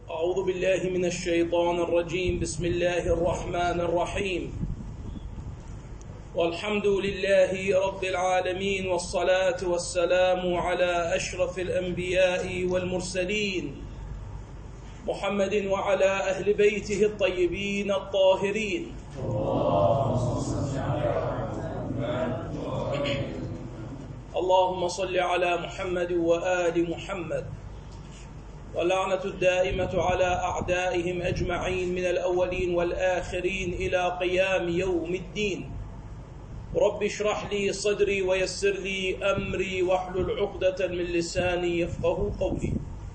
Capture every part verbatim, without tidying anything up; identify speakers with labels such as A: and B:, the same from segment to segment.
A: أعوذ بالله من الشيطان الرجيم. بسم الله الرحمن الرحيم. والحمد لله رب العالمين، والصلاة والسلام على أشرف الأنبياء والمرسلين محمد وعلى أهل بيته الطيبين الطاهرين. اللهم صل على محمد وآل محمد، واللعنة الدائمة على أعدائهم أجمعين من الأولين والآخرين إلى قيام يوم الدين. رب اشرح لي صدري ويسر لي أمري واحلل عقدة من لساني يفقه قولي.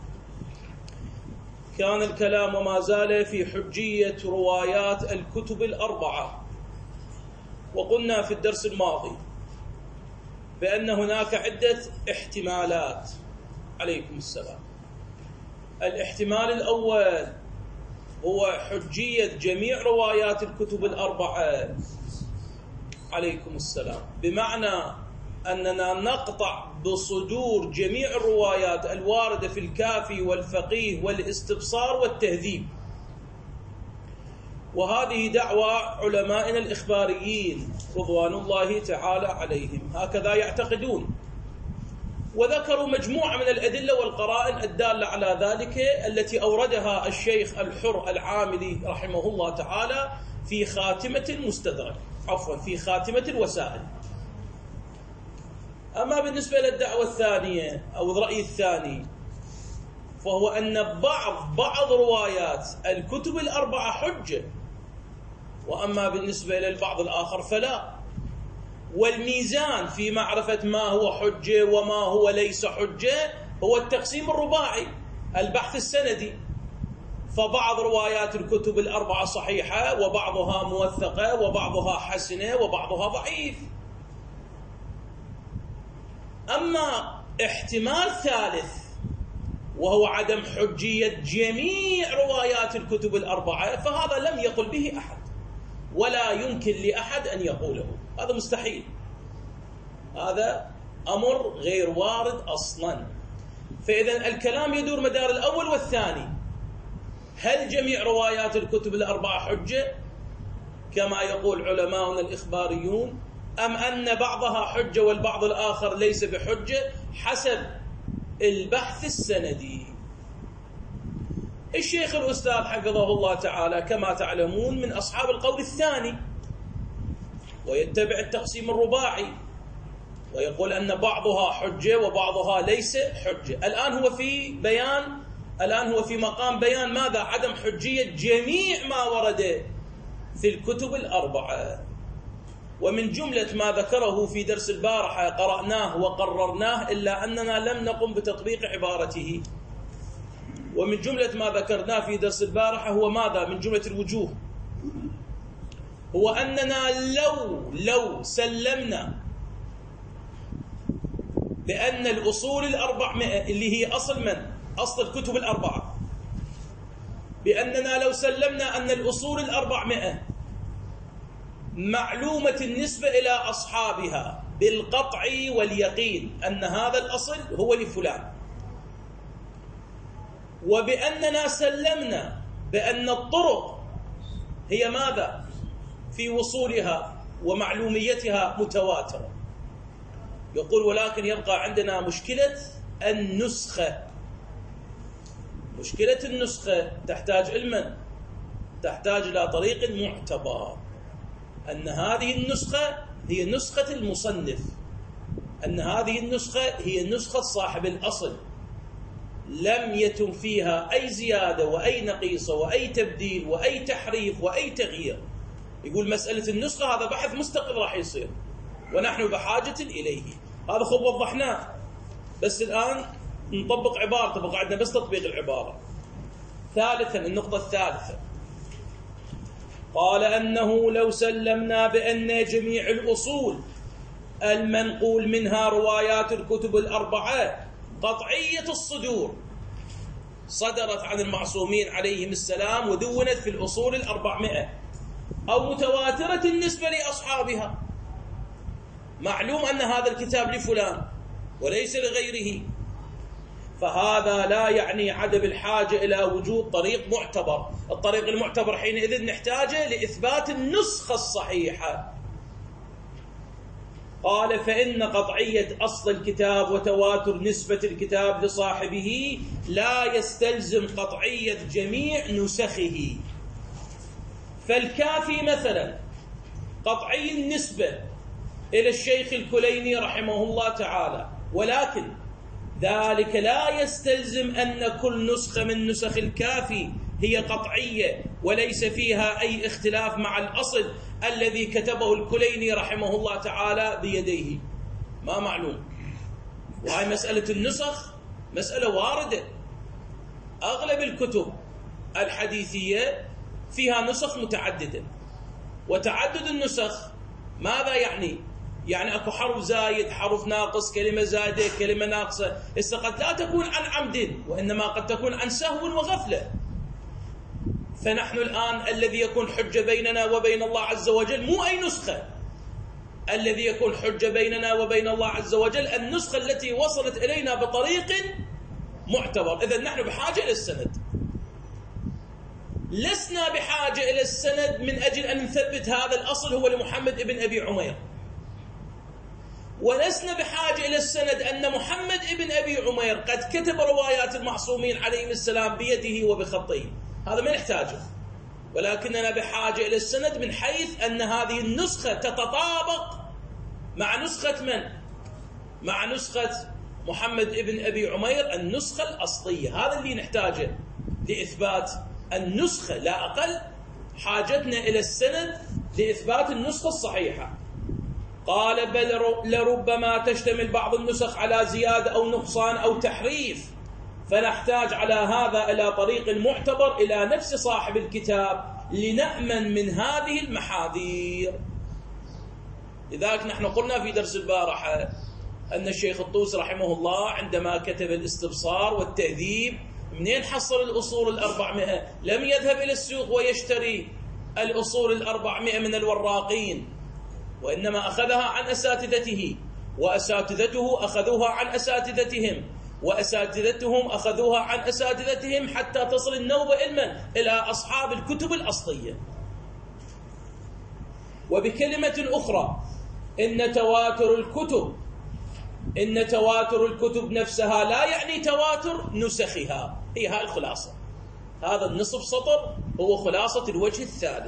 A: كان الكلام وما زال في حجية روايات الكتب الأربعة، وقلنا في الدرس الماضي بأن هناك عدة احتمالات. عليكم السلام. الاحتمال الأول هو حجية جميع روايات الكتب الأربعة. عليكم السلام. بمعنى أننا نقطع بصدور جميع الروايات الواردة في الكافي والفقيه والاستبصار والتهذيب، وهذه دعوة علمائنا الإخباريين رضوان الله تعالى عليهم، هكذا يعتقدون. وذكروا مجموعة من الأدلة والقرائن الدالة على ذلك التي أوردها الشيخ الحر العاملي رحمه الله تعالى في خاتمة المستدرك، عفوا في خاتمة الوسائل. أما بالنسبة للدعوة الثانية أو الرأي الثاني، فهو أن بعض بعض روايات الكتب الأربعة حجة، وأما بالنسبة للبعض الآخر فلا. والميزان في معرفة ما هو حجة وما هو ليس حجة هو التقسيم الرباعي، البحث السندي. فبعض روايات الكتب الأربعة صحيحة، وبعضها موثقة، وبعضها حسنة، وبعضها ضعيف. أما احتمال ثالث وهو عدم حجية جميع روايات الكتب الأربعة، فهذا لم يقل به أحد، ولا يمكن لأحد أن يقوله، هذا مستحيل، هذا أمر غير وارد أصلا. فإذا الكلام يدور مدار الأول والثاني: هل جميع روايات الكتب الأربعة حجة كما يقول علماؤنا الإخباريون، أم أن بعضها حجة والبعض الآخر ليس بحجة حسب البحث السندي. الشيخ الأستاذ حفظه الله تعالى كما تعلمون من أصحاب القول الثاني، ويتبع التقسيم الرباعي، ويقول أن بعضها حجة وبعضها ليس حجة. الآن هو في بيان الآن هو في مقام بيان ماذا؟ عدم حجية جميع ما ورد في الكتب الأربعة. ومن جملة ما ذكره في درس البارحة قرأناه وقررناه، إلا أننا لم نقم بتطبيق عبارته. ومن جملة ما ذكرناه في درس البارحة هو ماذا؟ من جملة الوجوه هو أننا لو لو سلمنا بأن الأصول الأربعمائة اللي هي أصل من؟ أصل الكتب الأربعة، بأننا لو سلمنا أن الأصول الأربعمائة معلومة النسبة إلى أصحابها بالقطع واليقين أن هذا الأصل هو لفلان، وبأننا سلمنا بأن الطرق هي ماذا؟ في وصولها ومعلوميتها متواترة. يقول ولكن يبقى عندنا مشكلة النسخة. مشكلة النسخة تحتاج علما، تحتاج إلى طريق معتبر، أن هذه النسخة هي نسخة المصنف، أن هذه النسخة هي نسخة صاحب الأصل، لم يتم فيها أي زيادة وأي نقيصة وأي تبديل وأي تحريف وأي تغيير. يقول مسألة النسخة هذا بحث مستقل راح يصير، ونحن بحاجة إليه. هذا خب وضحناه، بس الآن نطبق عبارة، بقى عندنا بس تطبيق العبارة. ثالثا، النقطة الثالثة، قال أنه لو سلمنا بأن جميع الأصول المنقول منها روايات الكتب الأربعة قطعية الصدور، صدرت عن المعصومين عليهم السلام ودونت في الأصول الأربعمائة، أو متواترة النسبة لأصحابها، معلوم أن هذا الكتاب لفلان وليس لغيره، فهذا لا يعني عدم الحاجة إلى وجود طريق معتبر. الطريق المعتبر حينئذ نحتاجه لإثبات النسخة الصحيحة. قال: فإن قطعية أصل الكتاب وتواتر نسبة الكتاب لصاحبه لا يستلزم قطعية جميع نسخه. فالكافي مثلا قطعي النسبة إلى الشيخ الكليني رحمه الله تعالى، ولكن ذلك لا يستلزم أن كل نسخة من نسخ الكافي هي قطعية وليس فيها أي اختلاف مع الأصل الذي كتبه الكليني رحمه الله تعالى بيديه. ما معلوم. وهي مسألة النسخ مسألة واردة. أغلب الكتب الحديثية فيها نسخ متعددة، وتعدد النسخ ماذا يعني؟ يعني أكو حرف زايد، حرف ناقص، كلمة زايدة، كلمة ناقصة. إذا قد لا تكون عن عمد، وإنما قد تكون عن سهو وغفلة. فنحن الآن الذي يكون حجة بيننا وبين الله عز وجل مو أي نسخة، الذي يكون حجة بيننا وبين الله عز وجل النسخة التي وصلت إلينا بطريق معتبر. إذن نحن بحاجة إلى السند، لسنا بحاجة إلى السند من أجل أن نثبت هذا الأصل هو لمحمد ابن أبي عمير، ولسنا بحاجة إلى السند أن محمد ابن أبي عمير قد كتب روايات المعصومين عليهم السلام بيده وبخطه. هذا ما نحتاجه، ولكننا بحاجة إلى السند من حيث أن هذه النسخة تتطابق مع نسخة من؟ مع نسخة محمد ابن أبي عمير النسخة الأصلية. هذا اللي نحتاجه لإثبات النسخة، لا أقل. حاجتنا إلى السند لإثبات النسخة الصحيحة. قال: بل لربما تشتمل بعض النسخ على زيادة أو نقصان أو تحريف، فنحتاج على هذا إلى طريق معتبر إلى نفس صاحب الكتاب لنأمن من هذه المحاذير. لذلك نحن قلنا في درس البارحة أن الشيخ الطوسي رحمه الله عندما كتب الاستبصار والتهذيب منين حصل الأصول الأربعمائة؟ لم يذهب إلى السوق ويشتري الأصول الأربعمائة من الوراقين، وإنما أخذها عن أساتذته، وأساتذته أخذوها عن أساتذتهم، وأساتذتهم أخذوها عن أساتذتهم، حتى تصل النوبة علما إلى أصحاب الكتب الأصلية. وبكلمة أخرى، إن تواتر الكتب إن تواتر الكتب نفسها لا يعني تواتر نسخها. هي هاي الخلاصة. هذا النصف سطر هو خلاصة الوجه الثالث.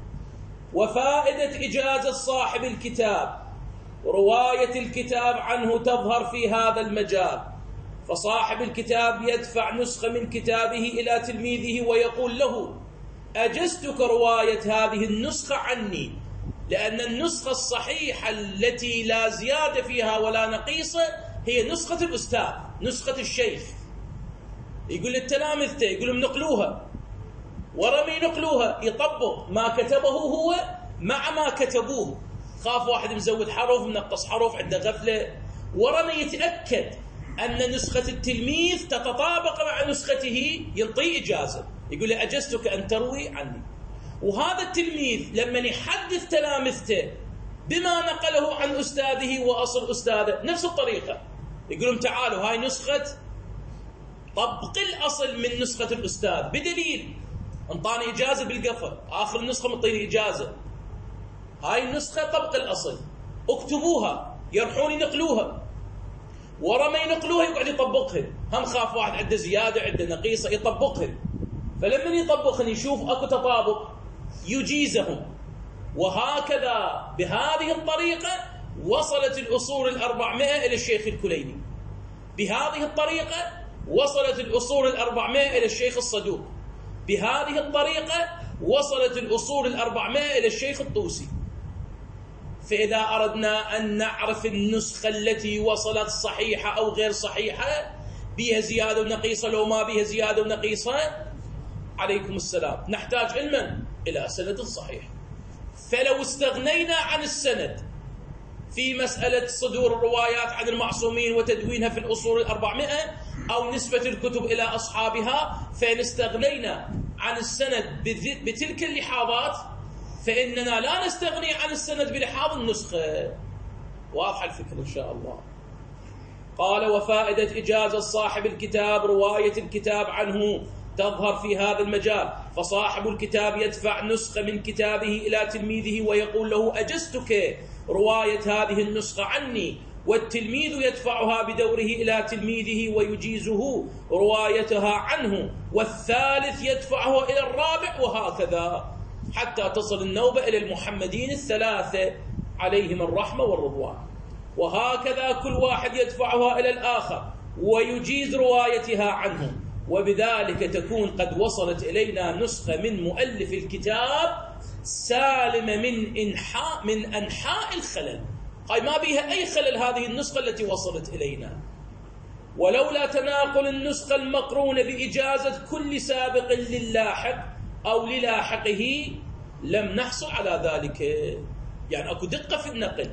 A: وفائدة إجازة صاحب الكتاب رواية الكتاب عنه تظهر في هذا المجال. فصاحب الكتاب يدفع نسخة من كتابه إلى تلميذه ويقول له: أجزتك رواية هذه النسخة عني، لأن النسخة الصحيحة التي لا زيادة فيها ولا نقيصة هي نسخة الأستاذ، نسخة الشيخ. يقول للتلامذة، يقول لهم نقلوها، ورمي نقلوها، يطبق ما كتبه هو مع ما كتبوه. خاف واحد مزود حرف منقص حرف عنده غفلة، ورمي يتأكد أن نسخة التلميذ تتطابق مع نسخته، ينطي إجازة، يقول لي أجزتك أن تروي عني. وهذا التلميذ لما يحدث تلامذته بما نقله عن أستاذه وأصل أستاذه نفس الطريقة، يقول لهم تعالوا هاي نسخة طبق الأصل من نسخة الأستاذ بدليل انطاني إجازة بالقفل، آخر النسخة مطيني إجازة، هاي النسخة طبق الأصل، اكتبوها، يرحون ينقلوها، ورمى ينقلوها يقعد يطبقها. هم خاف واحد عنده زيادة عنده نقيصة يطبقها، فلما يطبقها يشوف أكو تطابق يجيزهم. وهكذا بهذه الطريقة وصلت الأصول الأربعمائة إلى الشيخ الكليني، بهذه الطريقة وصلت الأصول الأربعمائة إلى الشيخ الصدوق، بهذه الطريقة وصلت الأصول الأربعمائة إلى الشيخ الطوسي. فإذا أردنا أن نعرف النسخة التي وصلت صحيحة أو غير صحيحة، بها زيادة ونقيصة لو ما بها زيادة ونقيصة، عليكم السلام، نحتاج علما إلى سند صحيح. فلو استغنينا عن السند في مسألة صدور الروايات عن المعصومين وتدوينها في الأصول الأربعمائة أو نسبة الكتب إلى أصحابها، فإن استغنينا عن السند بتلك اللحاظات فإننا لا نستغني عن السند بلحاظ النسخة. واضح الفكرة إن شاء الله. قال: وفائدة إجازة صاحب الكتاب رواية الكتاب عنه تظهر في هذا المجال، فصاحب الكتاب يدفع نسخة من كتابه إلى تلميذه ويقول له: أجزتك رواية هذه النسخة عني، والتلميذ يدفعها بدوره إلى تلميذه ويجيزه روايتها عنه، والثالث يدفعه إلى الرابع، وهكذا حتى تصل النوبة إلى المحمدين الثلاثة عليهم الرحمة والرضوان، وهكذا كل واحد يدفعها إلى الآخر ويجيز روايتها عنه، وبذلك تكون قد وصلت إلينا نسخة من مؤلف الكتاب سالمة من إنحاء من أنحاء الخلل. هاي ما بيها أي خلل هذه النسخة التي وصلت إلينا، ولولا تناقل النسخة المقرونة بإجازة كل سابق للاحق أو للاحقه لم نحصل على ذلك. يعني أكو دقة في النقل.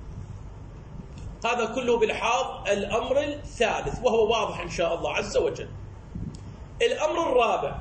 A: هذا كله بلحاظ الأمر الثالث، وهو واضح إن شاء الله عز وجل. الأمر الرابع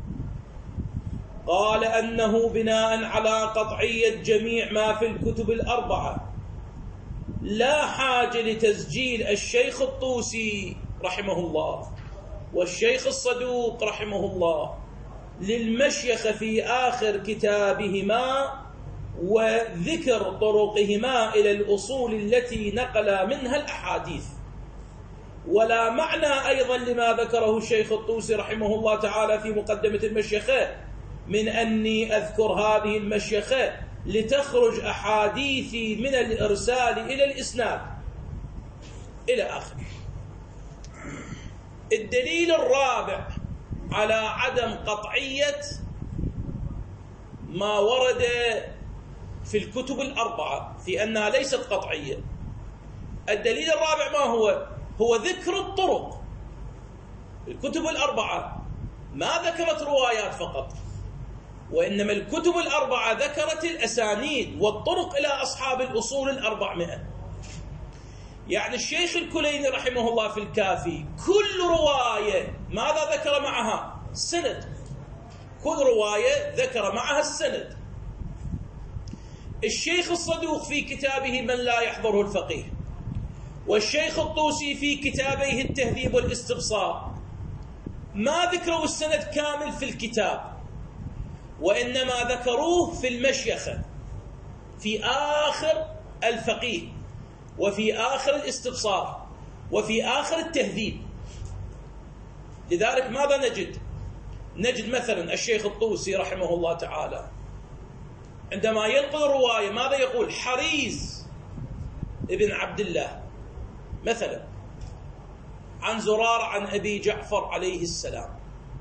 A: قال أنه بناء على قطعية جميع ما في الكتب الأربعة لا حاجة لتسجيل الشيخ الطوسي رحمه الله والشيخ الصدوق رحمه الله للمشيخ في آخر كتابهما وذكر طرقهما إلى الأصول التي نقل منها الأحاديث، ولا معنى أيضا لما ذكره الشيخ الطوسي رحمه الله تعالى في مقدمة المشيخة من أني أذكر هذه المشيخة لتخرج أحاديثي من الإرسال إلى الإسناد إلى آخره. الدليل الرابع على عدم قطعية ما ورد في الكتب الأربعة في أنها ليست قطعية، الدليل الرابع ما هو؟ هو ذكر الطرق. الكتب الأربعة ما ذكرت روايات فقط، وإنما الكتب الأربعة ذكرت الأسانيد والطرق إلى أصحاب الأصول الأربعمائة. يعني الشيخ الكليني رحمه الله في الكافي كل رواية ماذا ذكر معها؟ السند. كل رواية ذكر معها السند. الشيخ الصدوق في كتابه من لا يحضره الفقيه، والشيخ الطوسي في كتابيه التهذيب والاستبصار ما ذكروا السند كامل في الكتاب، وإنما ذكروه في المشيخة في آخر الفقيه وفي آخر الاستبصار وفي آخر التهذيب. لذلك ماذا نجد؟ نجد مثلا الشيخ الطوسي رحمه الله تعالى عندما ينقل رواية ماذا يقول؟ حريز ابن عبد الله مثلا عن زرار عن أبي جعفر عليه السلام.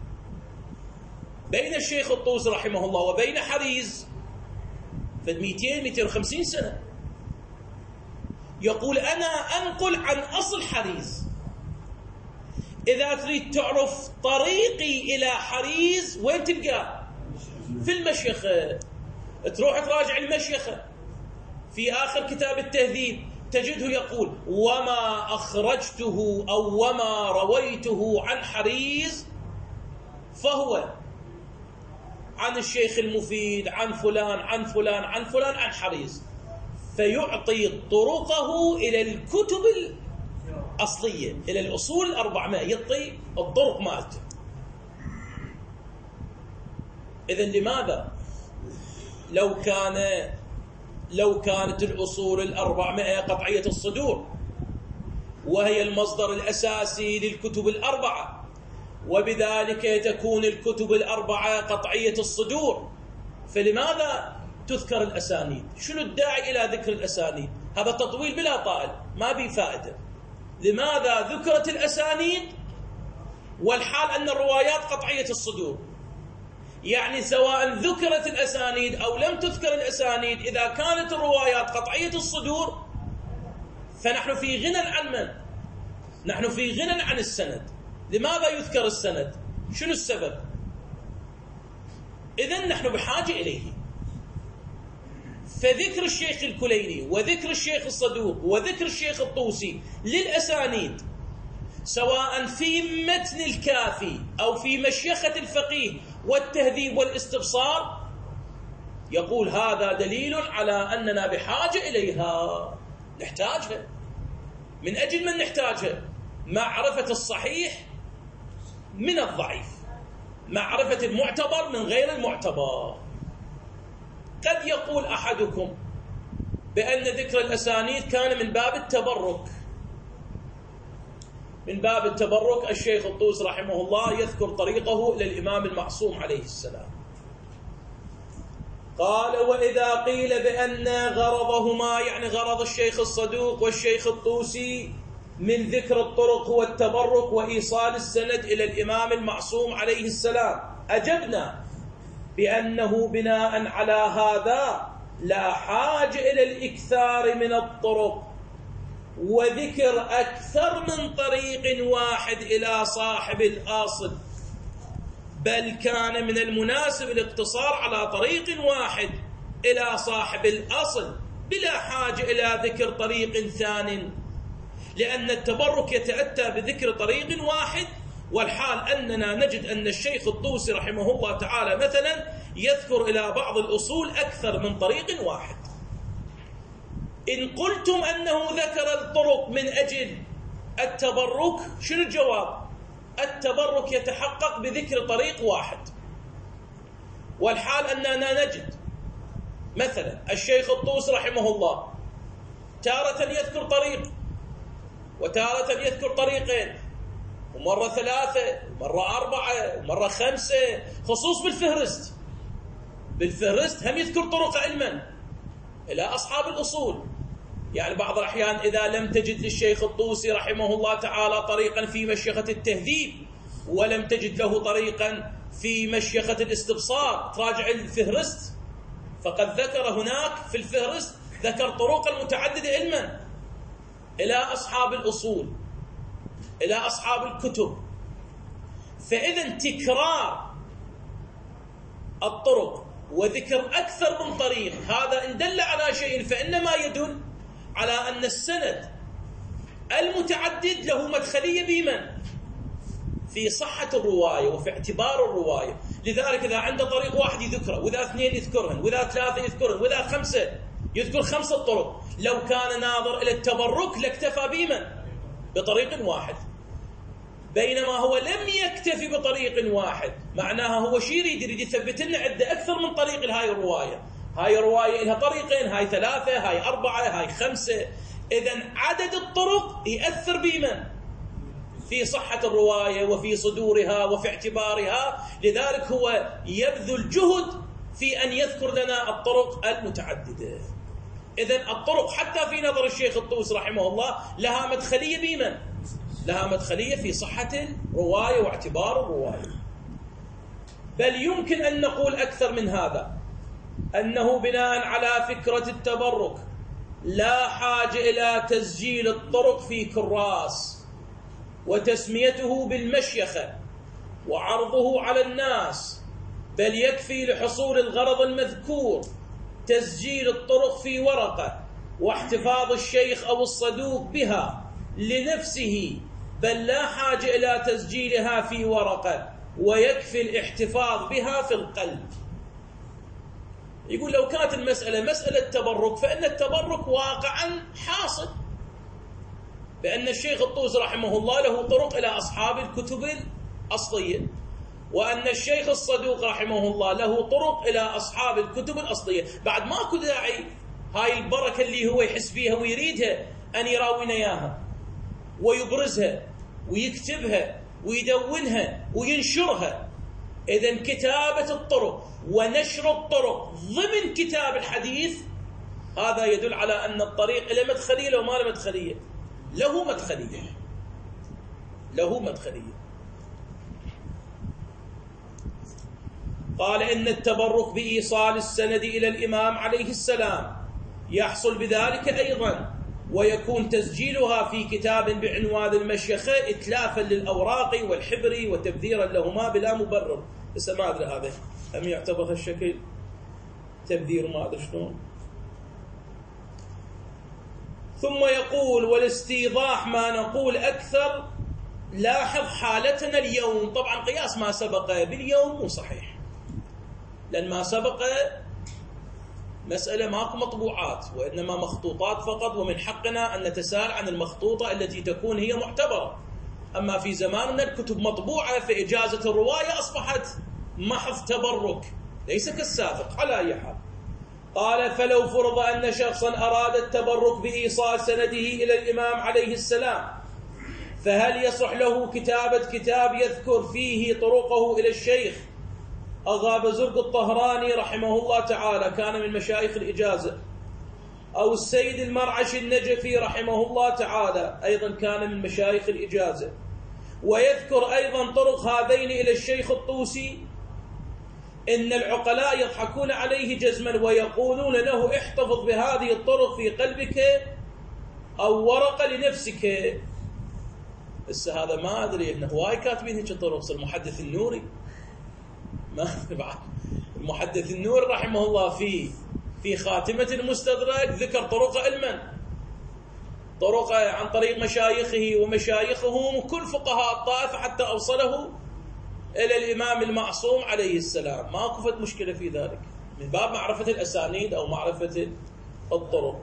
A: بين الشيخ الطوسي رحمه الله وبين حريز فد مئتين مئتين وخمسين سنة. يقول أنا أنقل عن أصل حريز. إذا تريد تعرف طريقي إلى حريز وين تلقاه؟ في المشيخة. تروح تراجع المشيخة في آخر كتاب التهذيب تجده يقول وما أخرجته أو وما رويته عن حريز فهو عن الشيخ المفيد عن فلان عن فلان عن فلان عن حريز، فيعطي طرقه إلى الكتب الأصلية إلى الأصول الأربعمائة، يعطي الطرق مالته. إذن لماذا لو كان لو كانت الأصول الأربعمائة قطعية الصدور وهي المصدر الأساسي للكتب الأربعة، وبذلك تكون الكتب الأربعة قطعية الصدور، فلماذا تذكر الأسانيد؟ شنو الداعي إلى ذكر الأسانيد؟ هذا تطويل بلا طائل ما بي فائدة. لماذا ذكرت الأسانيد والحال أن الروايات قطعية الصدور؟ يعني سواء ذكرت الأسانيد أو لم تذكر الأسانيد، إذا كانت الروايات قطعية الصدور فنحن في غنى عن من؟ نحن في غنى عن السند. لماذا يذكر السند؟ شنو السبب؟ إذن نحن بحاجة إليه. فذكر الشيخ الكليني وذكر الشيخ الصدوق وذكر الشيخ الطوسي للأسانيد سواء في متن الكافي أو في مشيخة الفقيه والتهذيب والاستبصار يقول هذا دليل على أننا بحاجة إليها، نحتاجها. من أجل من نحتاجها؟ معرفة الصحيح من الضعيف، معرفة المعتبر من غير المعتبر. قد يقول أحدكم بأن ذكر الأسانيد كان من باب التبرك، من باب التبرك. الشيخ الطوسي رحمه الله يذكر طريقه إلى الإمام المعصوم عليه السلام، قال: وإذا قيل بأن غرضهما، يعني غرض الشيخ الصدوق والشيخ الطوسي من ذكر الطرق هو التبرك وإيصال السند إلى الإمام المعصوم عليه السلام، أجبنا بأنه بناء على هذا لا حاجة إلى الإكثار من الطرق وذكر أكثر من طريق واحد إلى صاحب الأصل، بل كان من المناسب الاقتصار على طريق واحد إلى صاحب الأصل بلا حاجة إلى ذكر طريق ثاني، لأن التبرك يتأتى بذكر طريق واحد، والحال أننا نجد أن الشيخ الطوسي رحمه الله تعالى مثلا يذكر إلى بعض الأصول أكثر من طريق واحد. إن قلتم أنه ذكر الطرق من أجل التبرك، شنو الجواب؟ التبرك يتحقق بذكر طريق واحد، والحال أننا نجد مثلا الشيخ الطوسي رحمه الله تارة يذكر طريق وتارة يذكر طريقين، ومرة ثلاثة ومرة أربعة ومرة خمسة، خصوص بالفهرست. بالفهرست هم يذكر طرق علما إلى أصحاب الأصول. يعني بعض الأحيان إذا لم تجد للشيخ الطوسي رحمه الله تعالى طريقا في مشيخة التهذيب ولم تجد له طريقا في مشيخة الاستبصار، تراجع الفهرست، فقد ذكر هناك في الفهرست ذكر طرقا متعددة علما إلى أصحاب الأصول، إلى أصحاب الكتب. فإذا تكرار الطرق وذكر أكثر من طريق، هذا إن دل على شيء فإنما يدل على أن السند المتعدد له مدخلية بمن؟ في صحة الرواية وفي اعتبار الرواية. لذلك إذا عنده طريق واحد يذكره، وإذا اثنين يذكرهن، وإذا ثلاثة يذكرهن، وإذا خمسة يذكر خمسة طرق، لو كان ناظر إلى التبرك لاكتفى بمن؟ بطريق واحد. بينما هو لم يكتفي بطريق واحد، معناها هو شي يريد يريد يثبت لنا عدة أكثر من طريق لهاي الرواية. هاي الرواية لها طريقين، هاي ثلاثة، هاي أربعة، هاي خمسة. إذن عدد الطرق يأثر بمن؟ في صحة الرواية وفي صدورها وفي اعتبارها. لذلك هو يبذل جهد في أن يذكر لنا الطرق المتعددة. إذن الطرق حتى في نظر الشيخ الطوسي رحمه الله لها مدخلية بمن؟ لها مدخلية في صحة الرواية واعتبار الرواية. بل يمكن أن نقول أكثر من هذا، أنه بناء على فكرة التبرك لا حاجة إلى تسجيل الطرق في كراس وتسميته بالمشيخة وعرضه على الناس، بل يكفي لحصول الغرض المذكور تسجيل الطرق في ورقة واحتفاظ الشيخ أو الصدوق بها لنفسه، بل لا حاجة إلى تسجيلها في ورقة، ويكفي الاحتفاظ بها في القلب. يقول لو كانت المسألة مسألة تبرك فإن التبرك واقعا حاصل، بأن الشيخ الطوسي رحمه الله له طرق إلى أصحاب الكتب الأصلية، وأن الشيخ الصدوق رحمه الله له طرق إلى أصحاب الكتب الأصلية. بعد ماكو داعي هاي البركة اللي هو يحس بيها ويريدها أن يراوينا إياها ويبرزها ويكتبها ويدونها وينشرها. إذن كتابة الطرق ونشر الطرق ضمن كتاب الحديث هذا يدل على أن الطريق له مدخلية، لو ما له مدخلية له مدخلية له مدخلية. قال إن التبرك بإيصال السند إلى الإمام عليه السلام يحصل بذلك أيضا، ويكون تسجيلها في كتاب بعنوان المشيخة إتلافا للأوراق والحبر وتبذيرا لهما بلا مبرر. بس ما أدري هذا هم يعتبر هالشكل تبذير، ما أدري شلون. ثم يقول والاستيضاح ما نقول أكثر، لاحظ حالتنا اليوم. طبعا قياس ما سبق باليوم مو صحيح، لأن ما سبق مسألة ماكو مطبوعات وإنما مخطوطات فقط، ومن حقنا أن نتساءل عن المخطوطة التي تكون هي معتبرة. أما في زماننا الكتب مطبوعة، فإجازة الرواية أصبحت محض تبرك ليس كالسابق. على أي حال، قال: فلو فرض أن شخصا أراد التبرك بإيصال سنده إلى الإمام عليه السلام، فهل يصح له كتابة كتاب يذكر فيه طرقه إلى الشيخ أغا بزرق الطهراني رحمه الله تعالى، كان من مشايخ الإجازة، أو السيد المرعش النجفي رحمه الله تعالى أيضا كان من مشايخ الإجازة، ويذكر أيضا طرق هذين إلى الشيخ الطوسي، إن العقلاء يضحكون عليه جزما ويقولون له: احتفظ بهذه الطرق في قلبك أو ورقة لنفسك. بس هذا ما أدري، إنه هواي كاتبين هيك طرق. المحدث النوري ما بعد المحدث النوري رحمه الله في في خاتمة المستدرك ذكر طرق علما، طرق عن طريق مشايخه ومشايخهم وكل فقهاء الطائفة، حتى أوصله إلى الإمام المعصوم عليه السلام. ما كفت مشكلة في ذلك، من باب معرفة الأسانيد أو معرفة الطرق.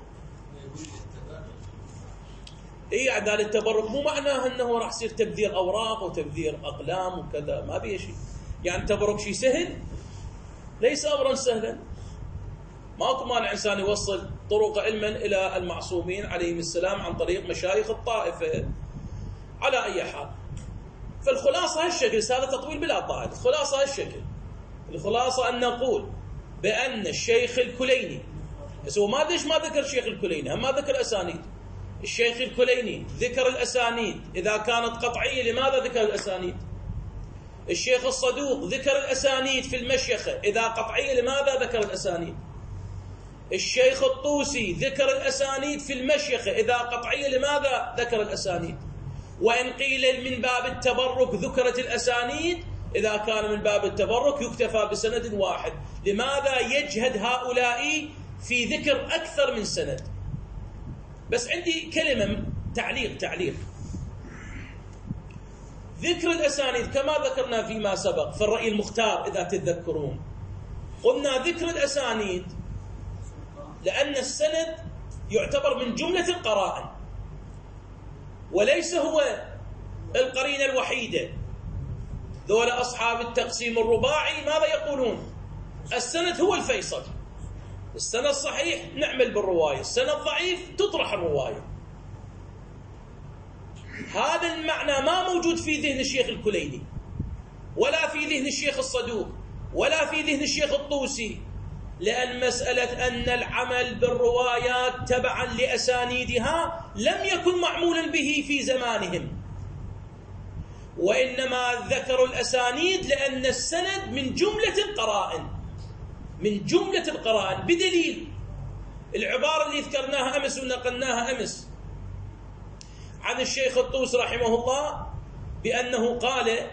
A: إيه عدالة التبرك مو معناه أنه راح يصير تبذير أوراق وتبذير أقلام وكذا، ما بيه شيء. يعني التبرك شيء سهل؟ ليس أمرا سهلا. ماكو مانع إنسان يوصل طرق علما إلى المعصومين عليهم السلام عن طريق مشايخ الطائفة. على أي حال، فالخلاصة هالشكل، هذا تطويل بلا طائل. الخلاصة هالشكل، الخلاصة أن نقول بأن الشيخ الكليني، بس هو ما ليش ما ذكر الشيخ الكليني، هم ما ذكر أسانيد. الشيخ الكليني ذكر الأسانيد إذا كانت قطعية، لماذا ذكر الأسانيد؟ الشيخ الصدوق ذكر الأسانيد في المشيخة إذا قطعية، لماذا ذكر الأسانيد؟ الشيخ الطوسي ذكر الأسانيد في المشيخة إذا قطعية، لماذا ذكر الأسانيد؟ وإن قيل من باب التبرك ذكرت الأسانيد، إذا كان من باب التبرك يكتفى بسند واحد. لماذا يجهد هؤلاء في ذكر أكثر من سند؟ بس عندي كلمة تعليق تعليق ذكر الأسانيد كما ذكرنا فيما سبق في الرأي المختار إذا تتذكرون، قلنا ذكر الأسانيد لأن السند يعتبر من جملة القرائن، وليس هو القرينة الوحيدة. ذولا أصحاب التقسيم الرباعي ماذا يقولون؟ السند هو الفيصل، السند الصحيح نعمل بالرواية، السند الضعيف تطرح الرواية. هذا المعنى ما موجود في ذهن الشيخ الكليني، ولا في ذهن الشيخ الصدوق، ولا في ذهن الشيخ الطوسي، لأن مسألة أن العمل بالروايات تبعا لأسانيدها لم يكن معمولا به في زمانهم، وإنما ذكروا الأسانيد لأن السند من جملة القرائن، من جملة القرائن، بدليل العبارة اللي ذكرناها أمس ونقلناها أمس عن الشيخ الطوس رحمه الله، بأنه قال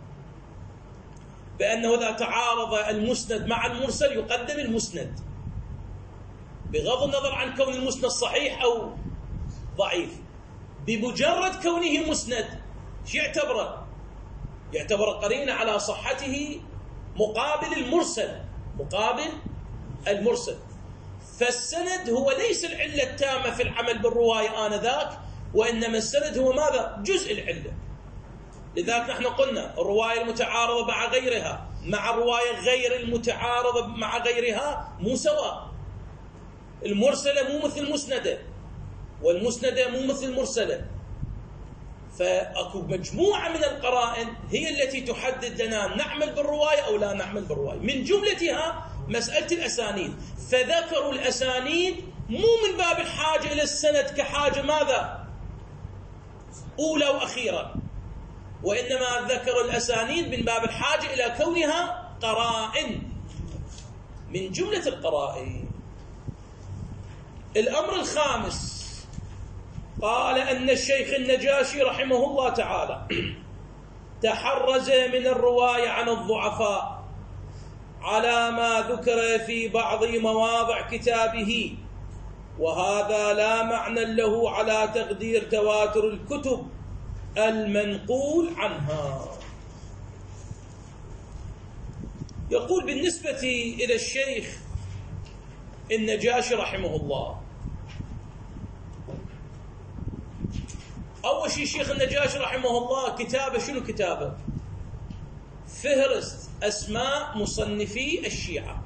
A: بأنه إذا تعارض المسند مع المرسل يقدم المسند، بغض النظر عن كون المسند صحيح أو ضعيف. بمجرد كونه مسند شو يعتبره؟ يعتبر قرينة على صحته مقابل المرسل، مقابل المرسل. فالسند هو ليس العلة التامة في العمل بالرواية آنذاك، وإنما السند هو ماذا؟ جزء العلة. لذلك نحن قلنا الرواية المتعارضة مع غيرها مع الرواية غير المتعارضة مع غيرها مو سواء. المرسلة مو مثل المسندة، والمسندة مو مثل المرسلة. فأكو مجموعة من القرائن هي التي تحدد لنا نعمل بالرواية أو لا نعمل بالرواية، من جملتها مسألة الأسانيد. فذكروا الأسانيد مو من باب الحاجة إلى السند كحاجة ماذا؟ أولى وأخيرا، وإنما ذكروا الأسانيد من باب الحاجة إلى كونها قرائن من جملة القرائن. الأمر الخامس، قال أن الشيخ النجاشي رحمه الله تعالى تحرز من الرواية عن الضعفاء على ما ذكر في بعض مواضع كتابه، وهذا لا معنى له على تقدير تواتر الكتب المنقول عنها. يقول بالنسبة إلى الشيخ النجاشي رحمه الله. أول شيء الشيخ النجاشي رحمه الله كتابه شنو كتابه؟ فهرست أسماء مصنفي الشيعة،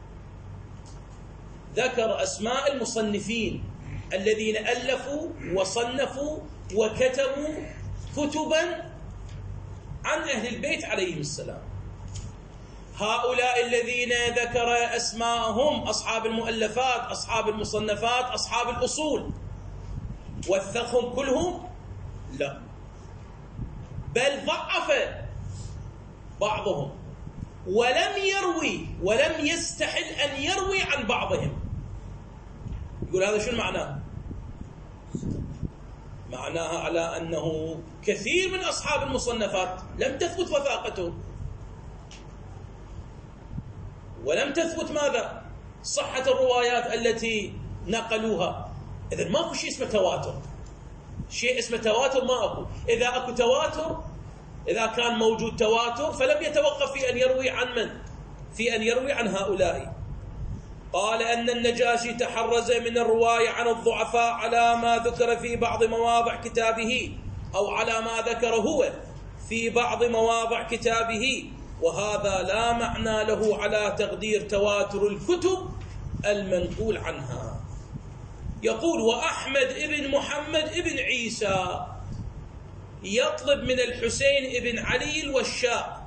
A: ذكر أسماء المصنفين الذين ألفوا وصنفوا وكتبوا كتبا عن أهل البيت عليهم السلام. هؤلاء الذين ذكر أسماءهم أصحاب المؤلفات، أصحاب المصنفات، أصحاب الأصول، وثقهم كلهم؟ لا، بل ضعف بعضهم، ولم يروي ولم يستحل أن يروي عن بعضهم. يقول هذا شو معناه؟ معناها على أنه كثير من أصحاب المصنفات لم تثبت وثاقتهم، ولم تثبت ماذا؟ صحة الروايات التي نقلوها. إذن ماكو شيء اسمه تواتر، شيء اسمه تواتر ما أكو. إذا أكو تواتر، إذا كان موجود تواتر فلم يتوقف في أن يروي عن من؟ في أن يروي عن هؤلاء. قال أن النجاشي تحرز من الرواية عن الضعفاء على ما ذكر في بعض مواضع كتابه، أو على ما ذكر هو في بعض مواضع كتابه، وهذا لا معنى له على تقدير تواتر الكتب المنقول عنها. يقول: وأحمد ابن محمد ابن عيسى يطلب من الحسين ابن علي الوشاء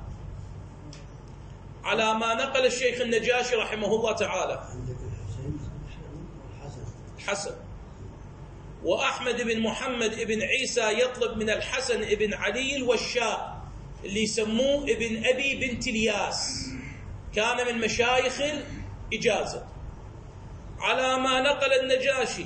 A: على ما نقل الشيخ النجاشي رحمه الله تعالى. حسن. وأحمد بن محمد ابن عيسى يطلب من الحسن ابن علي الوشاء اللي يسموه ابن أبي بنت الياس، كان من مشايخ الإجازة، على ما نقل النجاشي.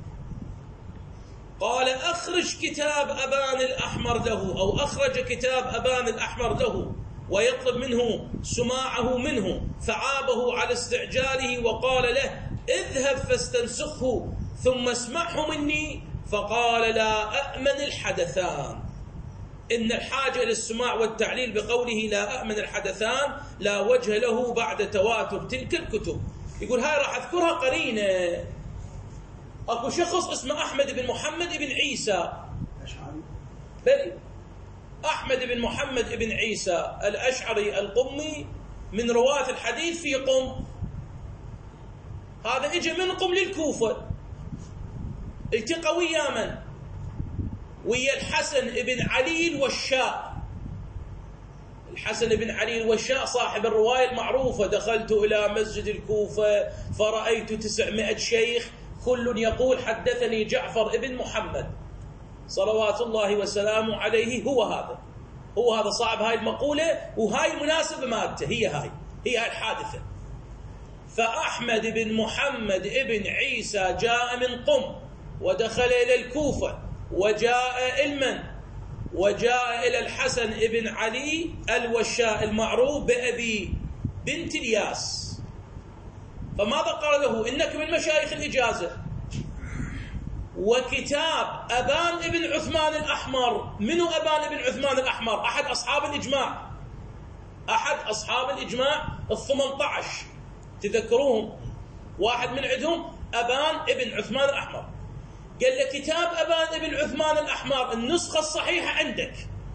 A: قال: أخرج كتاب أبان الأحمر له، أو أخرج كتاب أبان الأحمر له، ويطلب منه سماعه منه، فعابه على استعجاله وقال له: اذهب فاستنسخه ثم اسمعه مني. فقال: لا أأمن الحدثان. إن الحاجة إلى السماع والتعليل بقوله لا أأمن الحدثان لا وجه له بعد تواتر تلك الكتب. يقول هاي راح أذكرها قرينة. أكو شخص اسمه أحمد بن محمد بن عيسى، بل أحمد بن محمد بن عيسى الأشعري القمي، من رواة الحديث في قم. هذا اجى من قم للكوفة، التقى ويا من؟ ويا الحسن بن علي الوشاء. الحسن بن علي الوشاء صاحب الرواية المعروفة: دخلت إلى مسجد الكوفة فرأيت تسعمائة شيخ كل يقول حدثني جعفر بن محمد صلوات الله وسلامه عليه. هو هذا هو هذا صاحب هاي المقولة، وهاي المناسبة مالته، هي هاي هي هاي الحادثة. فأحمد بن محمد بن عيسى جاء من قم ودخل إلى الكوفة، وجاء المن وجاء إلى الحسن بن علي الوشاء المعروف بأبي بنت الياس. فماذا قال له؟ إنك من مشايخ الإجازة، وكتاب أبان بن عثمان الأحمر. منو أبان بن عثمان الأحمر؟ أحد أصحاب الإجماع، أحد أصحاب الإجماع الثمانية عشر، تذكروهم؟ واحد من عندهم أبان بن عثمان الأحمر. قال له: كتاب أبان بن عثمان الأحمر النسخة الصحيحة عندك،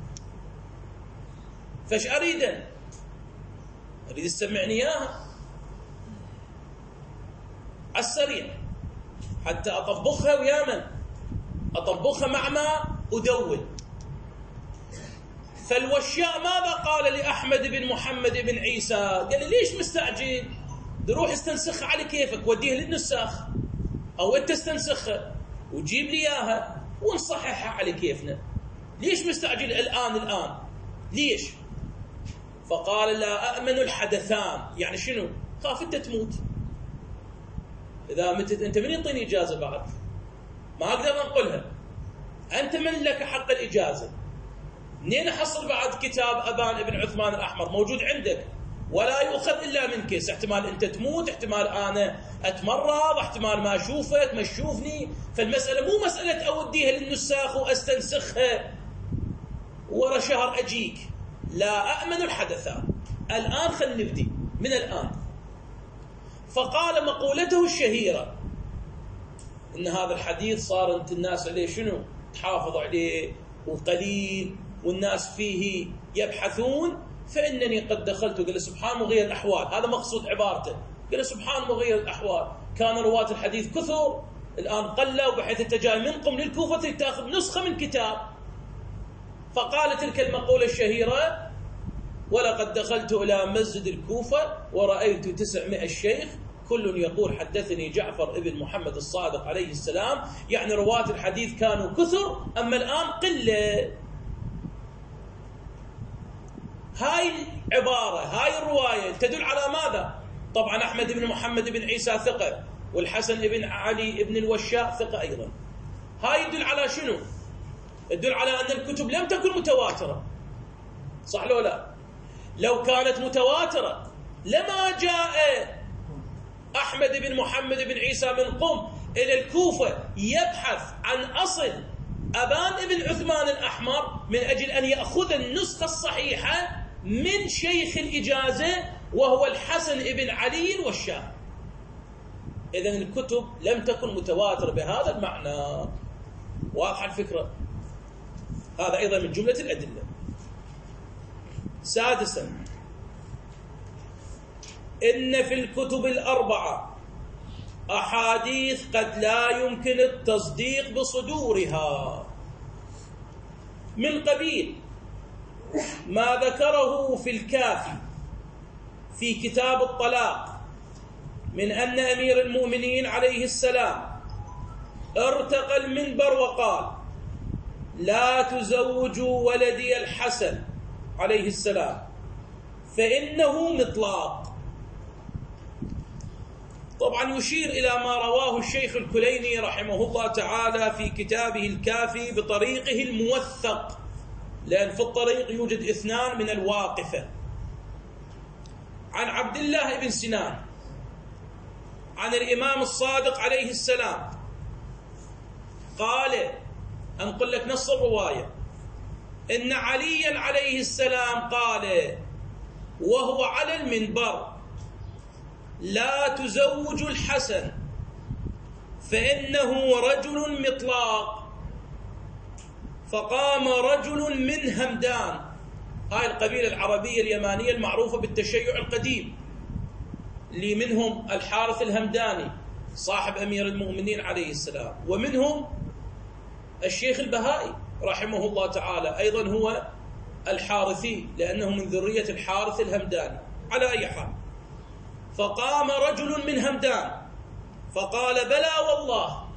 A: فايش أريد؟ أريد تسمعني إياها على السريع حتى أطبخها ويا من؟ أطبخها مع ما أدون. فالوشاء ماذا قال لأحمد بن محمد بن عيسى؟ قال لي: ليش مستعجل؟ روح استنسخها على كيفك، وديها للنساخ، أو أنت استنسخها وجيب لي إياها ونصححها على كيفنا. ليش مستعجل الآن الآن؟ ليش؟ فقال: لا أأمن الحدثان. يعني شنو؟ خاف أنت تموت. إذا متت أنت من يعطيني إجازة بعد؟ ما أقدر أنقلها. أنت من لك حق الإجازة؟ منين أحصل بعد كتاب أبان بن عثمان الأحمر؟ موجود عندك ولا يؤخذ إلا منك. احتمال أنت تموت، احتمال أنا أتمرض، احتمال ما أشوفك ما تشوفني. فالمسألة مو مسألة أوديها للنساخ وأستنسخها ورا شهر أجيك. لا أأمن الحدثان. الآن خلينا نبدي من الآن. فقال مقولته الشهيرة إن هذا الحديث صار أنت الناس عليه شنو تحافظ عليه وقليل والناس فيه يبحثون، فإنني قد دخلت. قال سبحان مغير الأحوال، هذا مقصود عبارته. قال سبحان مغير الأحوال، كان رواة الحديث كثر الآن قلوا، بحيث أنت جاي منكم للكوفة تأخذ نسخة من كتاب. فقال تلك المقولة الشهيرة: ولقد دخلت إلى مسجد الكوفة ورأيت تسعمائة شيخ كل يقول حدثني جعفر ابن محمد الصادق عليه السلام. يعني رواة الحديث كانوا كثر، أما الآن قلة. هاي العبارة، هاي الرواية تدل على ماذا؟ طبعا أحمد بن محمد بن عيسى ثقة، والحسن بن علي بن الوشاء ثقة أيضا. هاي يدل على شنو؟ يدل على أن الكتب لم تكن متواترة، صح لو لا؟ لو كانت متواترة لما جاء أحمد بن محمد بن عيسى من قم إلى الكوفة يبحث عن أصل أبان بن عثمان الأحمر من أجل أن يأخذ النسخة الصحيحة من شيخ الإجازة وهو الحسن بن علي الوشاء. إذن الكتب لم تكن متواترة بهذا المعنى. واضحة الفكرة؟ هذا أيضا من جملة الأدلة. سادسا، إن في الكتب الأربعة أحاديث قد لا يمكن التصديق بصدورها، من قبيل ما ذكره في الكافي في كتاب الطلاق من أن أمير المؤمنين عليه السلام ارتقى المنبر وقال: لا تزوجوا ولدي الحسن عليه السلام فإنه مطلاق. طبعا يشير إلى ما رواه الشيخ الكليني رحمه الله تعالى في كتابه الكافي بطريقه الموثق، لأن في الطريق يوجد اثنان من الواقفة، عن عبد الله بن سنان عن الإمام الصادق عليه السلام قال، أنقل لك نص الرواية: إن عليا عليه السلام قال وهو على المنبر: لا تزوج الحسن فإنه رجل مطلاق. فقام رجل من همدان، هاي القبيلة العربية اليمانية المعروفة بالتشيع القديم، اللي منهم الحارث الهمداني صاحب أمير المؤمنين عليه السلام، ومنهم الشيخ البهائي رحمه الله تعالى أيضا هو الحارثي لأنه من ذرية الحارث الهمداني. على أي حال، فقام رجل من همدان فقال: بلى والله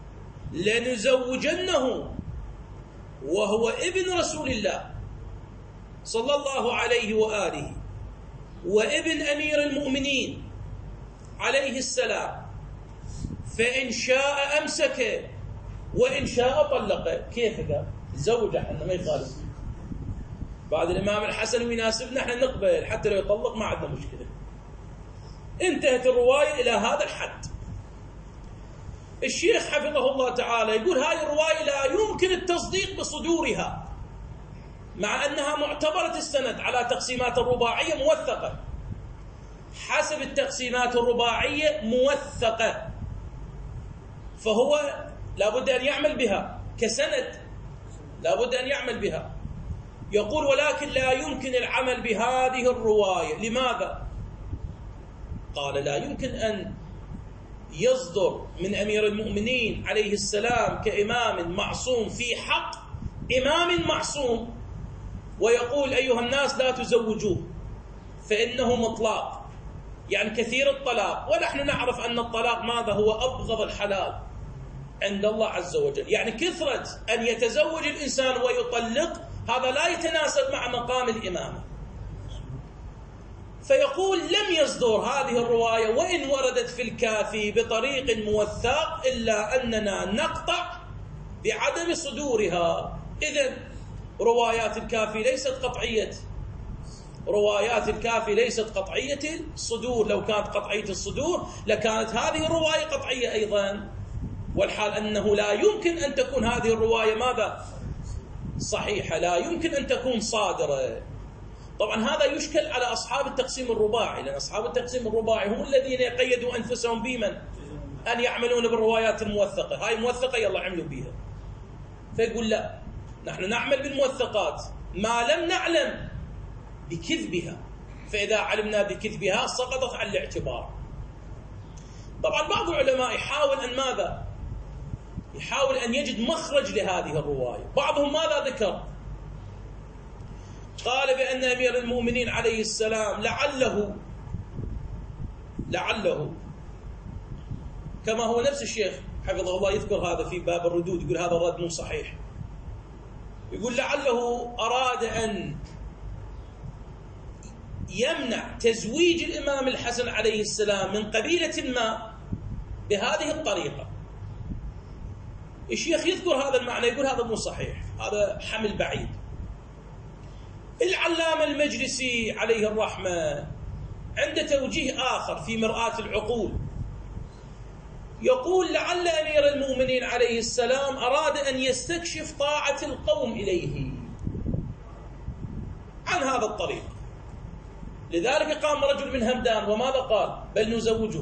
A: لنزوجنه وهو ابن رسول الله صلى الله عليه وآله وابن أمير المؤمنين عليه السلام، فإن شاء أمسك وإن شاء طلقه. كيف قال؟ زوجه احنا ما يخالف. بعد الإمام الحسن ويناسبنا احنا نقبل، حتى لو يطلق ما عندنا مشكلة. انتهت الرواية إلى هذا الحد. الشيخ حفظه الله تعالى يقول هاي الرواية لا يمكن التصديق بصدورها، مع أنها معتبرة السند على تقسيمات الرباعية موثقة. حسب التقسيمات الرباعية موثقة، فهو لابد أن يعمل بها كسند، لابد أن يعمل بها. يقول: ولكن لا يمكن العمل بهذه الرواية. لماذا؟ قال: لا يمكن أن يصدر من أمير المؤمنين عليه السلام كإمام معصوم في حق إمام معصوم ويقول: أيها الناس لا تزوجوه فإنه مطلاق، يعني كثير الطلاق، ونحن نعرف أن الطلاق ماذا هو؟ أبغض الحلال عند الله عز وجل. يعني كثرة أن يتزوج الإنسان ويطلق هذا لا يتناسب مع مقام الإمامة. فيقول: لم يصدر هذه الرواية وإن وردت في الكافي بطريق موثق إلا أننا نقطع بعدم صدورها. إذن روايات الكافي ليست قطعية، روايات الكافي ليست قطعية الصدور. لو كانت قطعية الصدور لكانت هذه الرواية قطعية أيضا، والحال أنه لا يمكن أن تكون هذه الرواية ماذا؟ صحيحة، لا يمكن أن تكون صادرة. طبعا هذا يشكل على أصحاب التقسيم الرباعي، لأن أصحاب التقسيم الرباعي هم الذين يقيدوا أنفسهم بمن؟ أن يعملون بالروايات الموثقة. هاي موثقة يلا عملوا بها. فيقول لا، نحن نعمل بالموثقات ما لم نعلم بكذبها، فإذا علمنا بكذبها سقطت عن الاعتبار. طبعا بعض العلماء يحاول أن ماذا؟ يحاول أن يجد مخرج لهذه الرواية. بعضهم ماذا ذكر؟ قال بأن أمير المؤمنين عليه السلام لعله لعله كما هو نفس الشيخ حفظه الله يذكر هذا في باب الردود، يقول هذا الرد مو صحيح. يقول لعله أراد أن يمنع تزويج الإمام الحسن عليه السلام من قبيلة ما بهذه الطريقة. الشيخ يذكر هذا المعنى، يقول هذا مو صحيح، هذا حمل بعيد. العلامة المجلسي عليه الرحمة عنده توجيه آخر في مرآة العقول، يقول لعل أمير المؤمنين عليه السلام أراد أن يستكشف طاعة القوم إليه عن هذا الطريق، لذلك قام رجل من همدان وماذا قال؟ بل نزوجه.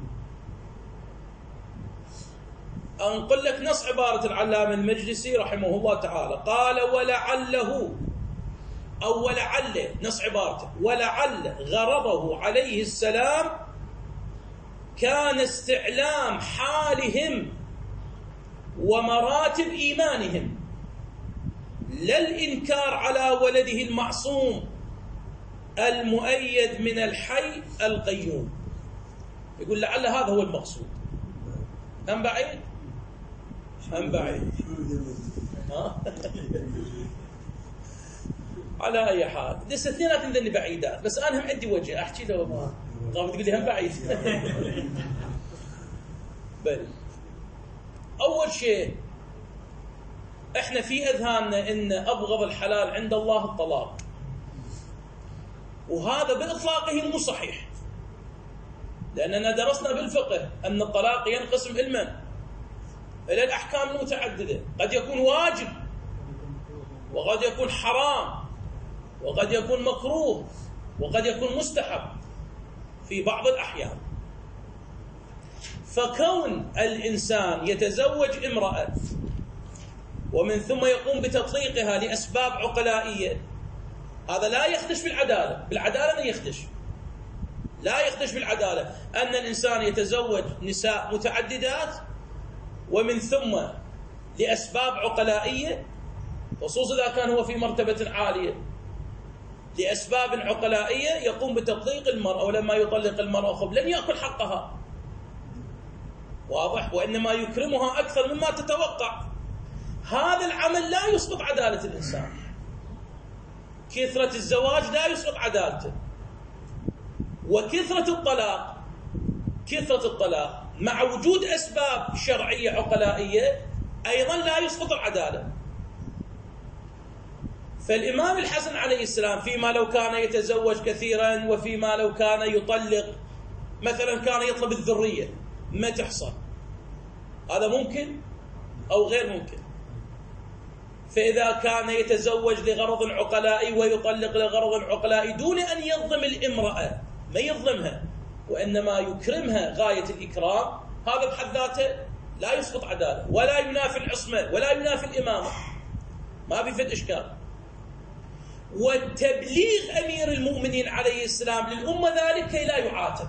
A: أنقل لك نص عبارة العلامة المجلسي رحمه الله تعالى، قال ولعله أو ولعل، نص عبارته، ولعل غرضه عليه السلام كان استعلام حالهم ومراتب إيمانهم، لا الإنكار على ولده المعصوم المؤيد من الحي القيوم. يقول لعل هذا هو المقصود. هم بعيد؟ هم بعيد. ها؟ على أي حال لسه اثنينات عندني بعيدات، بس أنا هم عندي وجه أحكي له ما طب تقول لي هم بعيد. بل أول شيء إحنا في أذهاننا إن أبغض الحلال عند الله الطلاق، وهذا بإطلاقه مو صحيح، لأننا درسنا بالفقه أن الطلاق ينقسم علما إلى الأحكام المتعددة، قد يكون واجب وقد يكون حرام وقد يكون مكروه وقد يكون مستحب في بعض الأحيان. فكون الإنسان يتزوج امرأة ومن ثم يقوم بتطليقها لأسباب عقلائية، هذا لا يخدش بالعدالة. بالعدالة لا يخدش لا يخدش بالعدالة أن الإنسان يتزوج نساء متعددات ومن ثم لأسباب عقلائية، خصوصا إذا كان هو في مرتبة عالية، لأسباب عقلائية يقوم بتطليق المرأة، ولما يطلق المرأة خب لن يأكل حقها، واضح، وإنما يكرمها أكثر مما تتوقع. هذا العمل لا يسقط عدالة الإنسان. كثرة الزواج لا يسقط عدالته، وكثرة الطلاق كثرة الطلاق مع وجود أسباب شرعية عقلائية أيضا لا يسقط العدالة. فالإمام الحسن عليه السلام فيما لو كان يتزوج كثيرا وفيما لو كان يطلق، مثلا كان يطلب الذرية ما تحصل، هذا ممكن أو غير ممكن. فإذا كان يتزوج لغرض عقلائي ويطلق لغرض عقلائي دون أن يظلم الامرأة، ما يظلمها وإنما يكرمها غاية الإكرام، هذا بحد ذاته لا يسقط عدالة ولا ينافي العصمة ولا ينافي الإمامة، ما بيفت إشكال. والتبليغ أمير المؤمنين عليه السلام للأمة ذلك كي لا يعاتب.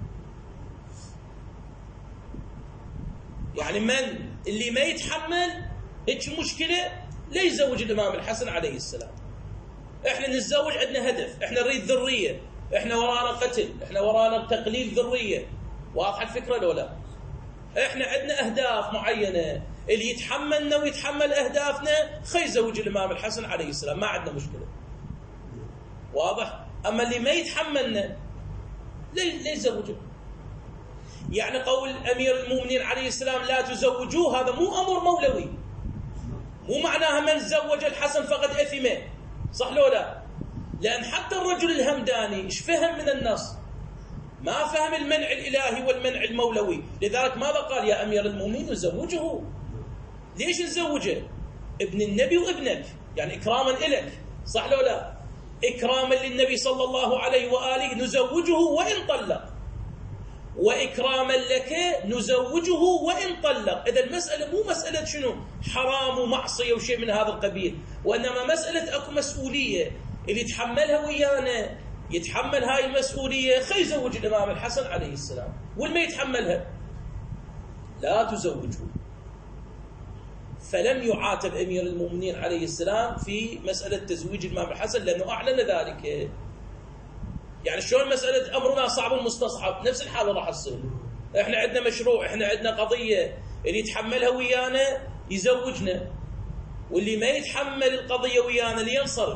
A: يعني من اللي ما يتحمل هيك مشكلة لا يزوج الإمام الحسن عليه السلام. إحنا نتزوج عندنا هدف، إحنا نريد ذرية، إحنا ورانا قتل، إحنا ورانا تقليل ذرية، واضحة الفكرة لو لا؟ إحنا عندنا أهداف معينة، اللي يتحملنا ويتحمل أهدافنا خي يزوج الإمام الحسن عليه السلام، ما عندنا مشكلة، واضح. أما اللي ما يتحملنا ليه ليه يزوجه؟ يعني قول أمير المؤمنين عليه السلام لا تزوجوه هذا مو أمر مولوي، مو معناها من زوج الحسن فقد أثم، صح لو لا؟ لأن حتى الرجل الهمداني إيش فهم من النص؟ ما فهم المنع الإلهي والمنع المولوي، لذلك ماذا قال؟ يا أمير المؤمنين نزوجه. ليش نزوجه؟ ابن النبي وابنك، يعني إكراما إلك، صح لو لا؟ إكراما للنبي صلى الله عليه وآله نزوجه وإن طلق، وإكراما لك نزوجه وإن طلق. إذا المسألة مو مسألة شنو حرام ومعصية وشيء من هذا القبيل، وإنما مسألة أكو مسؤولية اللي يتحملها ويانا يتحمل هاي المسؤولية، خي يزوج الإمام الحسن عليه السلام، والما يتحملها لا تزوجه. فلم يعاتب أمير المؤمنين عليه السلام في مسألة تزويج الإمام الحسن لأنه أعلن ذلك. يعني شلون مسألة أمرنا صعب المستصعب، نفس الحالة راح تصير. إحنا عندنا مشروع، إحنا عندنا قضية، اللي يتحملها ويانا يزوجنا، واللي ما يتحمل القضية ويانا لينصرف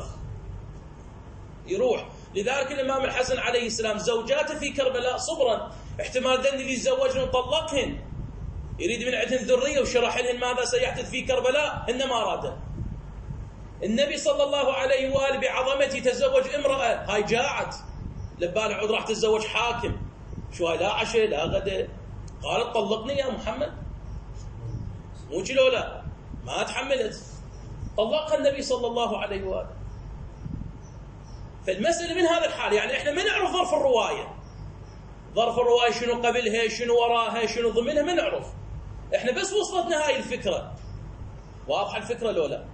A: يروح. لذلك الإمام الحسن عليه السلام زوجاته في كربلاء صبرا، احتمال ذن اللي يتزوجن وطلقهن يريد من عندهن ذرية وشرح لهن ماذا سيحدث في كربلاء، هن ما أراده. النبي صلى الله عليه وآله بعظمته تزوج امرأة، هاي جاعت لبال عود راح تتزوج حاكم، شو هاي لا عشاء لا غدا، قالت طلقني يا محمد، مو لو لا ما تحملت، طلقها النبي صلى الله عليه وآله. فالمسألة من هذا الحال، يعني احنا ما نعرف ظرف الرواية، ظرف الرواية شنو قبلها شنو وراها شنو ضمنها ما نعرف، احنا بس وصلتنا هاي الفكرة. واضحة الفكرة لو لا؟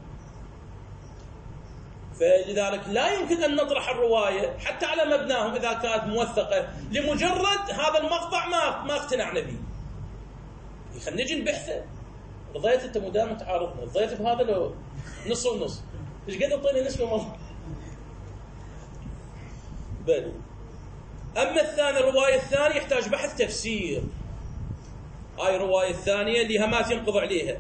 A: فلذلك لا يمكن أن نطرح الرواية حتى على مبناهم إذا كانت موثقة لمجرد هذا المقطع ما ما اقتنعنا به. خلينا نجي نبحثه. رضيت أنت مدام تعارضنا، رضيت بهذا لو نص ونص، ايش قد اعطيني نسبة مرة؟ بل أما الثاني الرواية الثانية يحتاج بحث تفسير. هاي الرواية الثانية اللي ما تنقض عليها.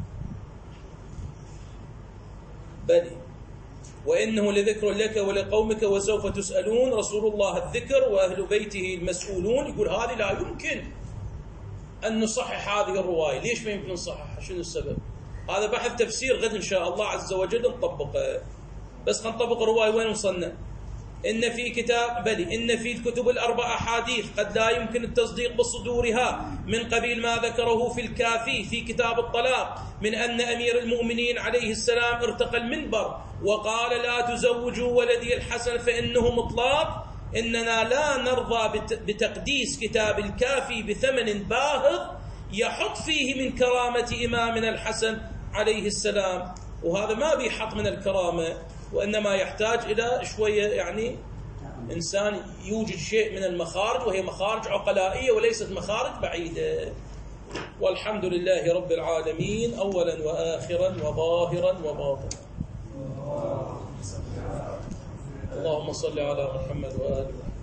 A: بل وإنه لذكر لك ولقومك وسوف تسألون، رسول الله الذكر وأهل بيته المسؤولون. يقول هذه لا يمكن أن نصحح هذه الرواية. ليش ما يمكن نصححها؟ شنو السبب؟ هذا بحث تفسير غد إن شاء الله عز وجل نطبقه. بس خلينا نطبق الرواية. وين وصلنا؟ إن في كتاب بل إن في الكتب الأربع أحاديث قد لا يمكن التصديق بصدورها، من قبيل ما ذكره في الكافي في كتاب الطلاق من أن أمير المؤمنين عليه السلام ارتقى المنبر وقال لا تزوجوا ولدي الحسن فإنه مطلاق. إننا لا نرضى بتقديس كتاب الكافي بثمن باهظ يحط فيه من كرامة إمامنا الحسن عليه السلام. وهذا ما بيحط من الكرامة، وإنما يحتاج إلى شوية يعني إنسان يوجد شيء من المخارج، وهي مخارج عقلائية وليست مخارج بعيدة. والحمد لله رب العالمين أولا وآخرا وظاهرا وباطنا. اللهم صل على محمد وآله.